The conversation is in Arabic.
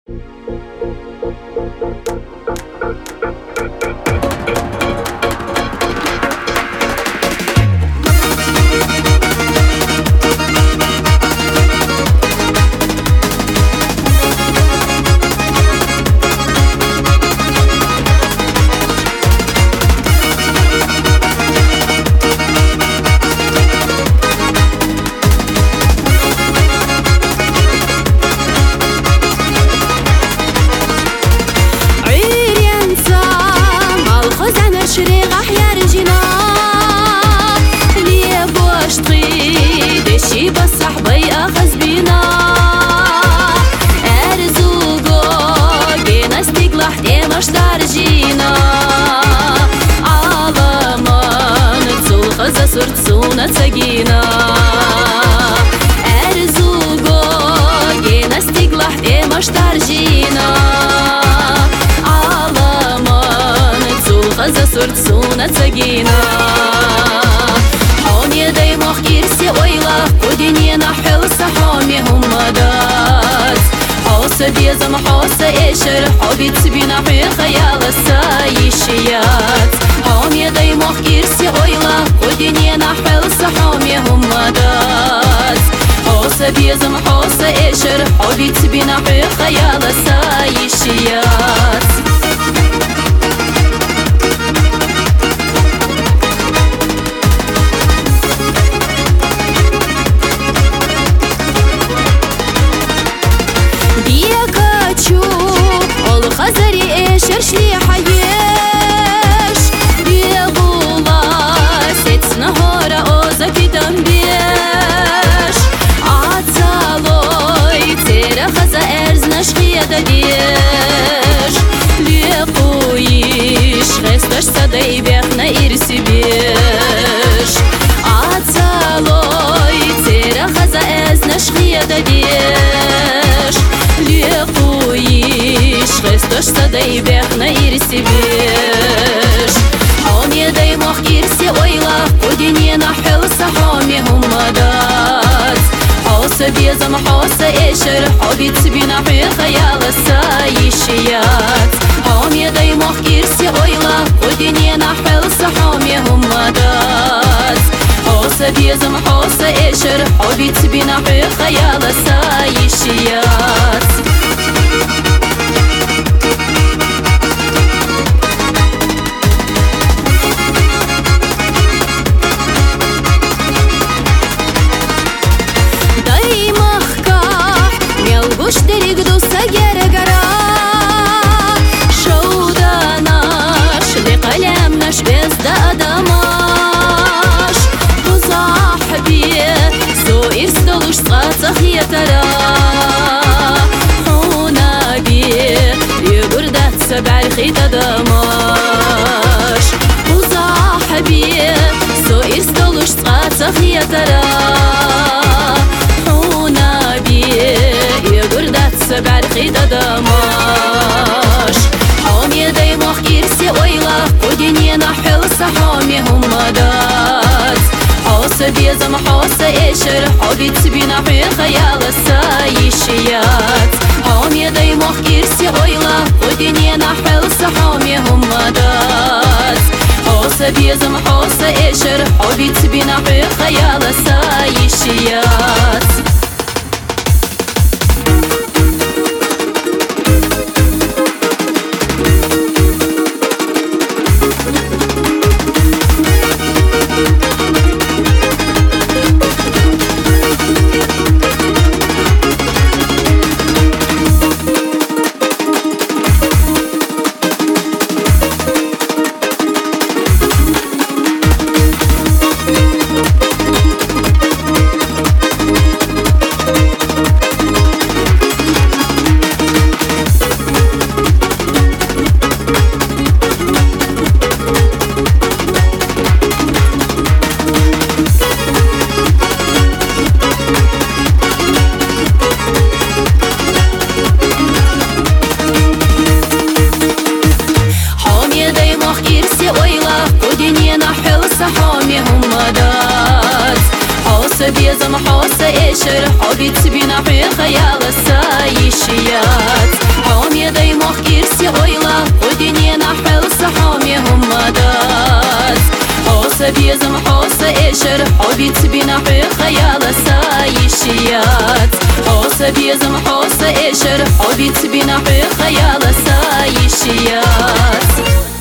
شريغ أحيار جنا ليه بوش تغيد شي بالصحبي أخذ بينا أرزوغو جينا استقلح تيمش دارجينا عالمان تسول خزا سرت سونا تساقينا أرزوغو جينا استقلح تيمش دارجينا خزا سرت سونا تساقينا حومي داي مخيرسي ويلا ودنينا حلسة حومي هم دات حوسة بيزم حوسة إيشر حبي تسبينا في خيال السايشيات حومي داي مخيرسي ويلا ودنينا حلسة حومي هم دات حوسة بيزم حوسة إيشر حبي تسبينا في خيال السايشيات خزري إيشرش لي حيش بيغولا ست نهارة أوزا في دنبيش عطالوي تيرا خزا إرز نشخية داديش ليقويش غستش صداي بيخنا إرسي بيش عطالوي تيرا خزا إرز نشخية داديش ليقويش غستش صداي بيخنا إرسي بيش حومي داي مخ إرسي ويلا ودنينا حلسة حومي هم دات حوسة بيزم حوسة إيشر حبي تسبينا في خيال السايشيات حومي داي مخ إرسي ويلا ودنينا حلسة حومي هم دات حوسة بيزم حوسة إيشر حبي تسبينا في خيال السايشيات Guş derik dosta gere gara Şovda naş li kalem naş bezda adamaş Bu sahibi so irstoluş satsah yetara Huna bir yugurdat sebal khit adamaş Bu sahibi so irstoluş satsah yetara سبع الخيط دماش حومي داي مخ إرسي ويلا ودنينا حلسة حومي هم دات حوسة بيزم حوسة إيشر حبي تسبينا في خيال السايشيات حومي داي مخ إرسي ويلا ودنينا حلسة حومي هم دات حوسة بيزم حوسة إيشر حبي تسبينا في خيال السايشيات حومي هم دات حوسة بيزم حوسة إيشر حبي تسبينا في خيال السايشيات حوسة بيزم حوسة إشر حبيت بنا حي خيال سايشيات حوسة بيزم حوسة إشر حبيت بنا حي خيال سايشيات